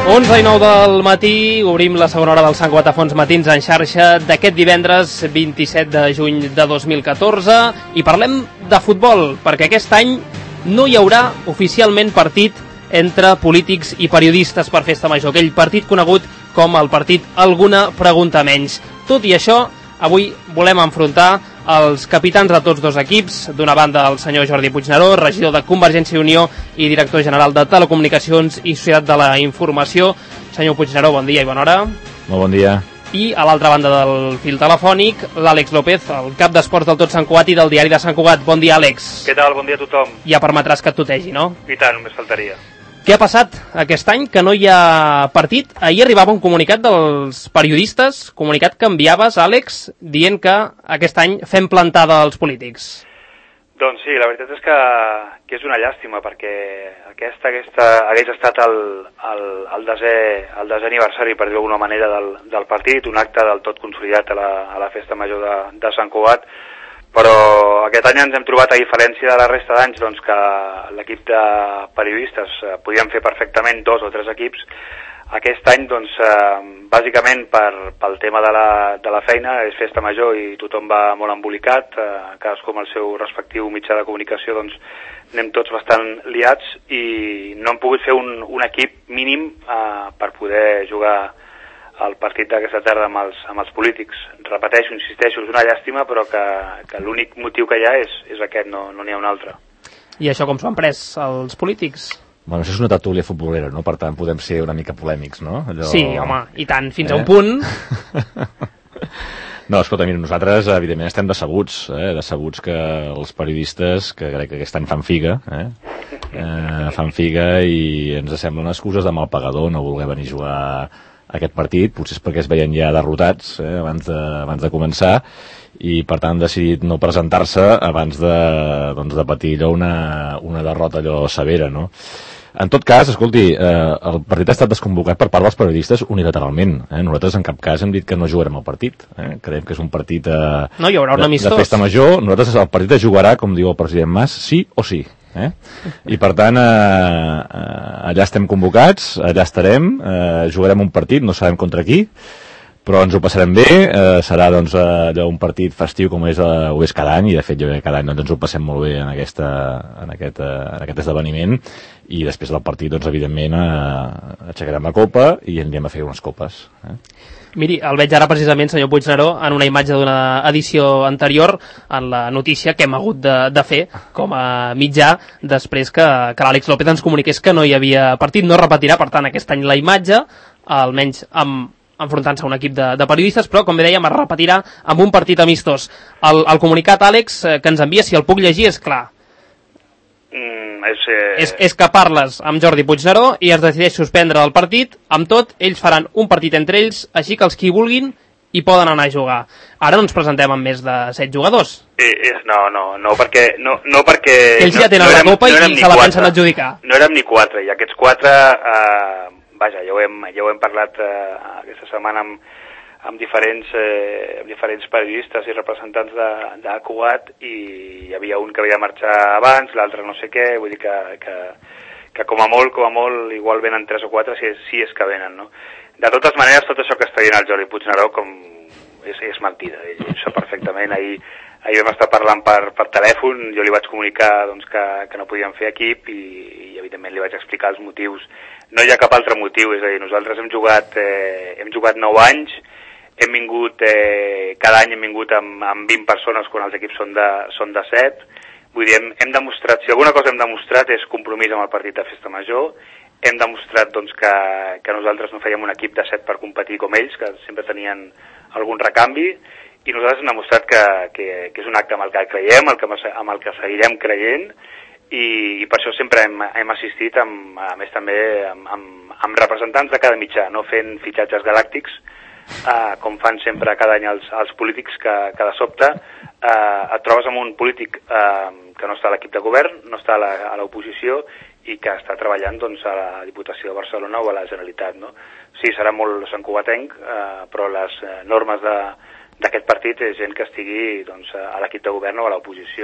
11:09 del matí, obrim la segona hora del Sant Cugat a Fons Matins en xarxa d'aquest divendres 27 de juny de 2014 i parlem de futbol, perquè aquest any no hi haurà oficialment partit entre polítics i periodistes per Festa Major, aquell partit conegut com el partit Alguna Pregunta Menys. Tot i això, avui volem enfrontar els capitans de tots dos equips, d'una banda el senyor Jordi Puigneró, regidor de Convergència i Unió i director general de Telecomunicacions i Societat de la Informació. Senyor Puigneró, bon dia i bona hora. Molt bon dia. I a l'altra banda del fil telefònic, l'Àlex López, el cap d'esports del Tot Sant Cugat i del diari de Sant Cugat. Bon dia, Àlex. Què tal? Bon dia a tothom. Ja permetràs que et tutegi, no? I tant, només faltaria. Què ha passat aquest any que no hi ha partit? Ahir arribava un comunicat dels periodistes, comunicat que enviaves, Àlex, dient que aquest any fem plantada als polítics. Doncs sí, la veritat és que és una llàstima, perquè aquesta hagués estat el desè aniversari, per dir-ho d'alguna manera, del partit, un acte del tot consolidat a la Festa Major de Sant Cugat, però aquest any ens hem trobat, a diferència de la resta d'anys, doncs, que l'equip de periodistes podien fer perfectament 2 o 3 equips. Aquest any, doncs, bàsicament pel tema de la feina, és Festa Major i tothom va molt embolicat, cadascú amb el seu respectiu mitjà de comunicació, doncs anem tots bastant liats i no hem pogut fer un equip mínim per poder jugar el partit d'aquesta tarda amb els polítics. Repeteixo, insisteixo, és una llàstima, però que l'únic motiu que hi ha és aquest, no n'hi ha un altre. I això com s'ho han pres els polítics? Bueno, això és una tertúlia futbolera, no? Per tant, podem ser una mica polèmics, no? Sí, home, i tant, fins a un punt. No, escolta, mira, nosaltres, evidentment, estem decebuts que els periodistes, que crec que aquest any fan figa, fan figa i ens semblen excuses de mal pagador, no voler venir a jugar aquest partit, potser és perquè es veien ja derrotats abans de començar i per tant han decidit no presentar-se abans de patir allò una derrota allò severa, no? En tot cas, escolti, el partit ha estat desconvocat per part dels periodistes unilateralment. Nosaltres en cap cas hem dit que no jugarem el partit. Creiem que és un partit no hi haurà un amistós de Festa Major. Nosaltres el partit es jugarà, com diu el president Mas, sí o sí. I per tant allà estem convocats, allà estarem, jugarem un partit, no sabem contra qui, però ens ho passarem bé, serà doncs allò un partit festiu com ho és cada any, i de fet jo cada any doncs, ens ho passem molt bé en aquest esdeveniment, i després del partit doncs evidentment aixecarem la copa i anirem a fer unes copes. Miri, el veig ara precisament, senyor Puigneró, en una imatge d'una edició anterior, en la notícia que hem hagut de fer com a mitjà, després que l'Àlex López ens comuniqués que no hi havia partit. No repetirà, per tant, aquest any la imatge, almenys enfrontant-se a un equip de periodistes, però, com bé dèiem, es repetirà amb un partit amistós. El comunicat, Àlex, que ens envia, si el puc llegir, és clar. És que parles amb Jordi Puigneró i es decideix suspendre el partit. Amb tot, ells faran un partit entre ells, així que els qui vulguin hi poden anar a jugar. Ara no ens presentem amb més de 7 jugadors. No, perquè ells ja tenen la copa i se la pensen adjudicar. No érem ni 4, i aquests 4 vaja, ja ho hem parlat aquesta setmana amb diferents periodistes i representants de Cugat, i hi havia un que havia de marxar abans, l'altre no sé què, vull dir que com a molt, igual venen 3 o 4 si és que venen, no? De totes maneres, tot això que està dient el Jordi Puigneró és mentida, ell ho sap perfectament. Ahir vam estar parlant per telèfon, jo li vaig comunicar doncs, que no podíem fer equip i evidentment li vaig explicar els motius. No hi ha cap altre motiu, és a dir, nosaltres hem jugat 9 anys, hem vingut, cada any hem vingut amb 20 persones quan els equips són de 7, vull dir, hem demostrat, si alguna cosa hem demostrat és compromís amb el partit de Festa Major, hem demostrat doncs, que nosaltres no fèiem un equip de 7 per competir com ells, que sempre tenien algun recanvi, i nosaltres hem demostrat que és un acte amb el que creiem, amb el que seguirem creient, i per això sempre hem assistit, a més també, amb representants de cada mitjà, no fent fitxatges galàctics, com fan sempre cada any els polítics, que de sobte et trobes amb un polític que no està a l'equip de govern, no està a l'oposició i que està treballant doncs, a la Diputació de Barcelona o a la Generalitat, no? Sí, serà molt santcugatenc, però les normes d'aquest partit és gent que estigui doncs, a l'equip de govern o a l'oposició.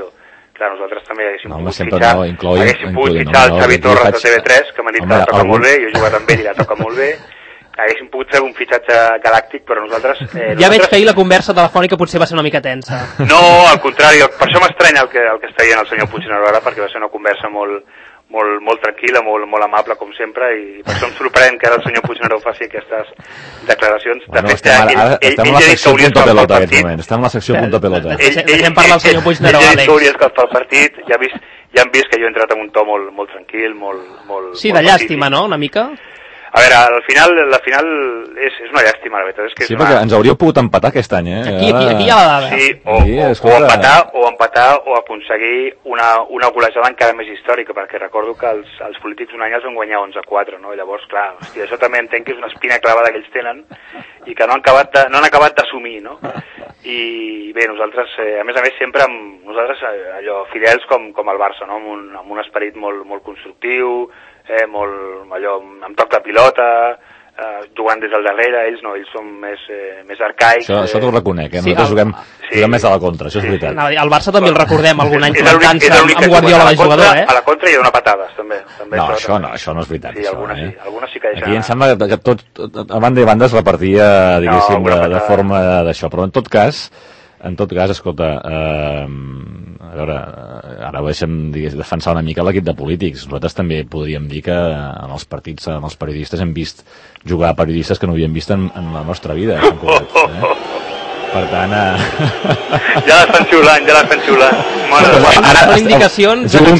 clar, nosaltres també haguéssim pogut fitxar el Xavi Torres de TV3, que m'ha dit que la toca molt bé, jo he jugat amb ell i la toca molt bé, haguéssim pogut fer un fitxatge galàctic, però nosaltres... Ja veig que ahir la conversa telefònica potser va ser una mica tensa. No, al contrari, per això m'estranya el que està dient el senyor Puigneró ara, perquè va ser una conversa molt tranquil·la, molt amable, com sempre, i per això em sorprèn que ara el senyor Puigneró faci aquestes declaracions. De fet, estem en la secció punto pelota en aquest moment, estem en la secció punto pelota. Deixem parlar el senyor Puigneró, Àlex. Ell ha dit que hauria escalfat el partit, ja han vist que jo he entrat en un to molt tranquil, molt... Sí, de llàstima, no?, una mica? A veure, al final, la final és una llàstima, la veritat és que sí, perquè ens hauríeu pogut empatar aquest any, Aquí hi ha la dada. Sí, o empatar o aconseguir una golejada encara més històrica, perquè recordo que els polítics un any els van guanyar 11-4, no? Llavors, clar, hòstia, això també entenc que és una espina clavada que ells tenen i que no han acabat d'assumir, no? I bé, nosaltres, a més, sempre nosaltres allò fidels com el Barça, no? Amb un esperit molt constructiu, amb toc de pilota, jugant des del darrere, ells no, ells són més arcaics. Això t'ho reconec, nosaltres juguem més a la contra, això és veritat. El Barça també el recordem algun any plantant-se amb Guardiola de jugador, A la contra i a donar patades, també. No, això no és veritat. Sí, algunes sí que deixen... Aquí em sembla que tot, a banda i banda es repartia, diguéssim, de forma d'això, però en tot cas, escolta, a veure, ara ho deixem defensar una mica l'equip de polítics. Nosaltres també podríem dir que en els partits, en els periodistes, hem vist jugar periodistes que no havíem vist en la nostra vida. Per tant... Ja l'estan xiulant. Ara indicacions... Jugo un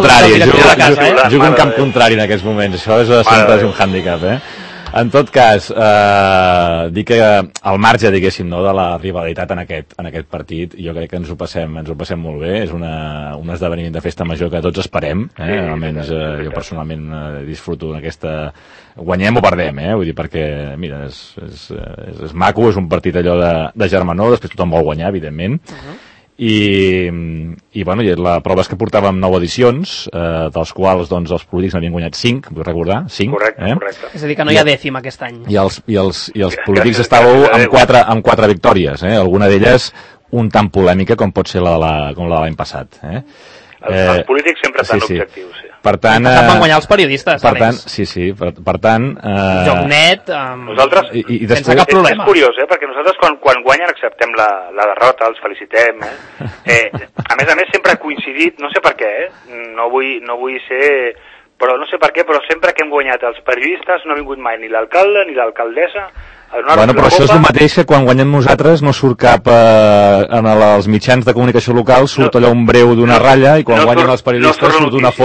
camp contrari en aquests moments. Això sempre és un hàndicap, En tot cas, dir que al marge, diguéssim, no, de la rivalitat en aquest partit, jo crec que ens ho passem molt bé, és un esdeveniment de festa major que tots esperem, almenys jo personalment disfruto d'aquesta... Guanyem o perdem, vull dir, perquè, mira, és maco, és un partit allò de germanor, després tothom vol guanyar, evidentment, i bueno, la prova és que portàvem 9 edicions, dels quals doncs, els polítics n'havien guanyat 5, vull recordar, 5. Correcte. És a dir, que no hi ha dècim aquest any. I els polítics estàveu amb 4 victòries, alguna d'elles un tant polèmica com pot ser com la de l'any passat. Els polítics sempre estan objectius, sí. Per tant... van guanyar els periodistes, Àlex. Sí, per tant... Joc net, nosaltres, sense cap problema. És curiós, perquè nosaltres quan guanyen acceptem la derrota, els felicitem. A més, sempre ha coincidit, no sé per què, no vull ser... Però no sé per què, però sempre que hem guanyat els periodistes no ha vingut mai ni l'alcalde ni l'alcaldessa. Bueno, però això és el mateix que quan guanyem nosaltres no surt cap en els mitjans de comunicació local, surt allò un breu d'una ratlla, i quan guanyen els periodistes surt una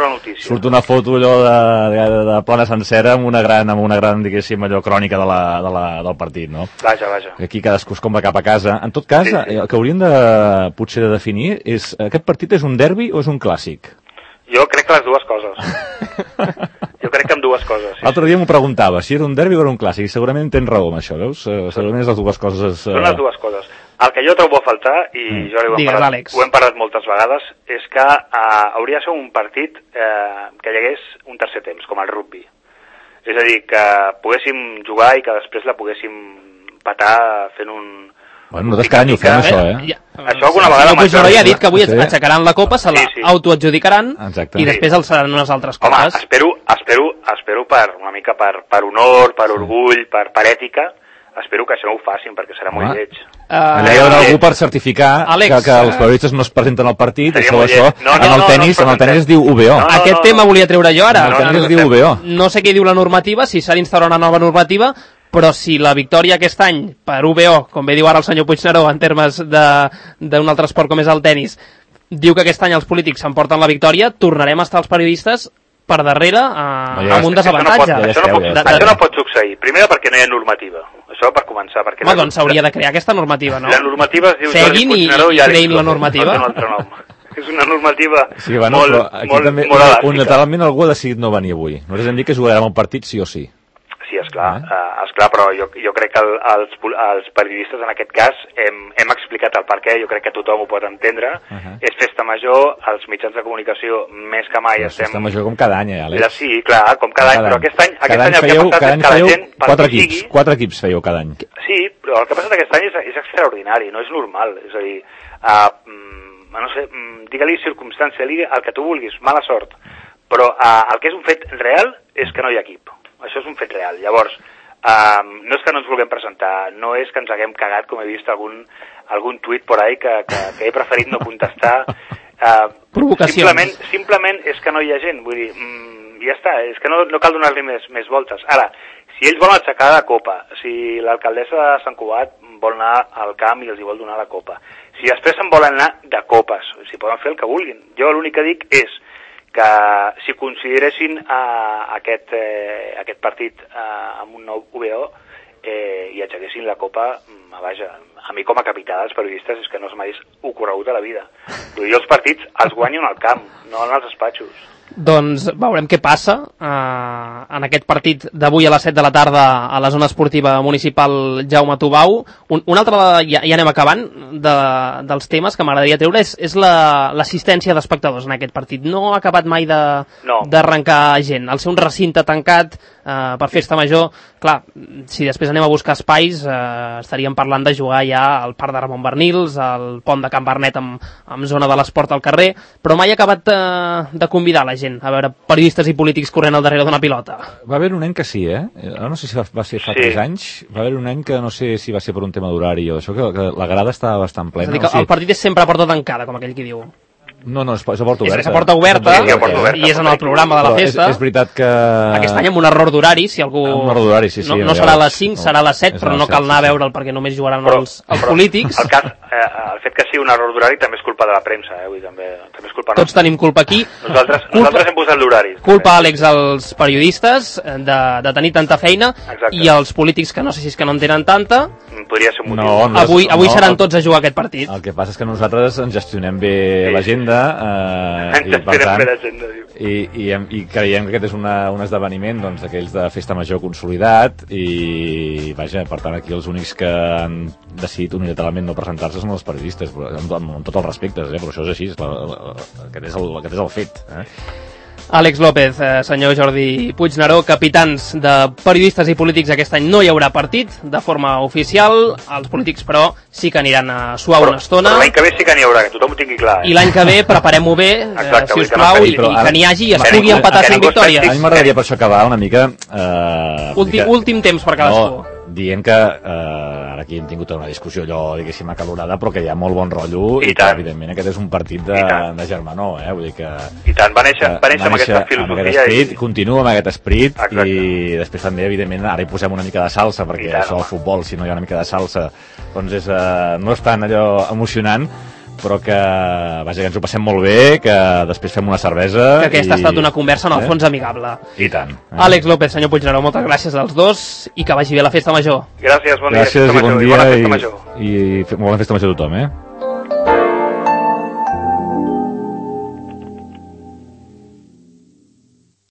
foto allò de plana sencera amb una gran, diguéssim, allò crònica del partit, no? Vaja. Aquí cadascú es compra cap a casa. En tot cas, el que hauríem potser de definir és, aquest partit és un derbi o és un clàssic? Jo crec que les dues coses. Jo crec que amb dues coses. Sí. L'altre dia m'ho preguntava, si era un derbi o era un clàssic, i segurament tens raó amb això, veus? Segurament és les dues coses... Són les dues coses. El que jo trobo a faltar, i jo ho hem parlat moltes vegades, és que hauria de ser un partit que hi hagués un tercer temps, com el rugby. És a dir, que poguéssim jugar i que després la poguéssim patar fent un... Bueno, nosaltres cada any ho fem, això, Això alguna vegada... Puigneró ja ha dit que avui aixecaran la copa, se la autoadjudicaran i després alçaran unes altres copes. Home, espero una mica per honor, per orgull, per ètica, espero que això no ho facin, perquè serà molt lleig. Allà hi haurà algú per certificar que els periodistes no es presenten al partit, això. En el tenis es diu UBO. Aquest tema volia treure jo ara. En el tenis es diu UBO. No sé què diu la normativa, si s'ha d'instaurar una nova normativa, però si la victòria aquest any per UBO, com bé diu ara el senyor Puigneró en termes d'un altre esport com és el tenis, diu que aquest any els polítics s'emporten la victòria, tornarem a estar els periodistes per darrere amb un desavantatge. Això no pot succeir. Primer perquè no hi ha normativa. Això per començar. Doncs s'hauria de crear aquesta normativa, no? La normativa es diu Seguin i creïn la normativa. És una normativa molt adàptica. Unilateralment algú ha decidit no venir avui. Nosaltres hem dit que jugarem un partit sí o sí. Sí, esclar, però jo crec que els periodistes en aquest cas hem explicat el perquè, jo crec que tothom ho pot entendre. És festa major, els mitjans de comunicació més que mai estem... Festa major com cada any, Àlex. Sí, clar, com cada any, però aquest any el que ha passat és que la gent... Quatre equips fèieu cada any. Sí, però el que ha passat aquest any és extraordinari, no és normal. És a dir, no sé, digue-li circumstància, digue el que tu vulguis, mala sort, però el que és un fet real és que no hi ha equip. Això és un fet real. Llavors, no és que no ens vulguem presentar, no és que ens haguem cagat, com he vist algun tuit por ahí que he preferit no contestar. Provocacions. Simplement és que no hi ha gent, vull dir, ja està, és que no cal donar-li més voltes. Ara, si ells volen aixecar la copa, si l'alcaldessa de Sant Cugat vol anar al camp i els hi vol donar la copa, si després se'n volen anar de copes, si poden fer el que vulguin. Jo l'únic que dic és que si consideressin aquest partit amb un nou UBO i aixequessin la copa, vaja, a mi com a capità dels periodistes és que no s'hagués ocorregut a la vida. Jo els partits els guanyo en el camp, no en els despatxos. Doncs veurem què passa en aquest partit d'avui a les 7 de la tarda a la zona esportiva municipal Jaume Tubau. Un altre, ja anem acabant, dels temes que m'agradaria treure és l'assistència d'espectadors en aquest partit. No ha acabat mai d'arrencar gent. Al ser un recinte tancat per festa major, clar, si després anem a buscar espais estaríem parlant de jugar ja al Parc de Ramon Bernils, al pont de Can Bernet amb zona de l'esport al carrer, però mai ha acabat de convidar la gent a veure periodistes i polítics corrent al darrere d'una pilota. Va haver un any que sí, no sé si va ser fa 3 anys, va haver un any que no sé si va ser per un tema d'horari o això, que la grada estava bastant plena. És a dir, que el partit és sempre a porta tancada, com aquell qui diu. No, és a porta oberta. És a porta oberta, i és en el programa de la festa. És veritat que... Aquest any amb un error d'horari, si algú... Un error d'horari, sí. No serà a les 5, serà a les 7, però no cal anar a veure'l perquè només jugaran els polítics. El fet que sigui un error d'horari també és culpa de la premsa, vull dir, també és culpa nostra. Tots tenim culpa aquí. Nosaltres hem posat l'horari. Culpa, Àlex, als periodistes de tenir tanta feina. Exacte. I als polítics que no sé si és que no en tenen tanta. Podria ser un motiu. Avui seran tots a jugar aquest partit. El que passa és que nosaltres ens gestionem bé l'agenda i per tant i creiem que aquest és un esdeveniment d'aquells de festa major consolidat i vaja, per tant aquí els únics que han decidit unilateralment no presentar-se són els periodistes amb tots els respectes, però això és així, aquest és el fet. Àlex López, senyor Jordi Puigneró, capitans de periodistes i polítics, aquest any no hi haurà partit de forma oficial, els polítics però sí que aniran a suar una estona. Però l'any que ve sí que n'hi haurà, que tothom ho tingui clar. I l'any que ve preparem-ho bé, si us plau, i que n'hi hagi i es pugui empatar fent victòries. A mi m'agradaria per això acabar una mica... Últim temps per cadascú. Dient que ara aquí hem tingut una discussió allò, diguéssim, acalorada, però que hi ha molt bon rotllo i que, evidentment, aquest és un partit de germanor, vull dir que... I tant, va néixer amb aquesta filosofia i... Continua amb aquest esperit i després també, evidentment, ara hi posem una mica de salsa, perquè això al futbol, si no hi ha una mica de salsa, doncs no és tan allò emocionant, però que, vaja, que ens ho passem molt bé, que després fem una cervesa... Que aquesta ha estat una conversa, en el fons, amigable. I tant. Àlex López, senyor Puigneró, moltes gràcies als dos i que vagi bé la festa major. Gràcies, bon dia. Gràcies i bon dia i bona festa major a tothom,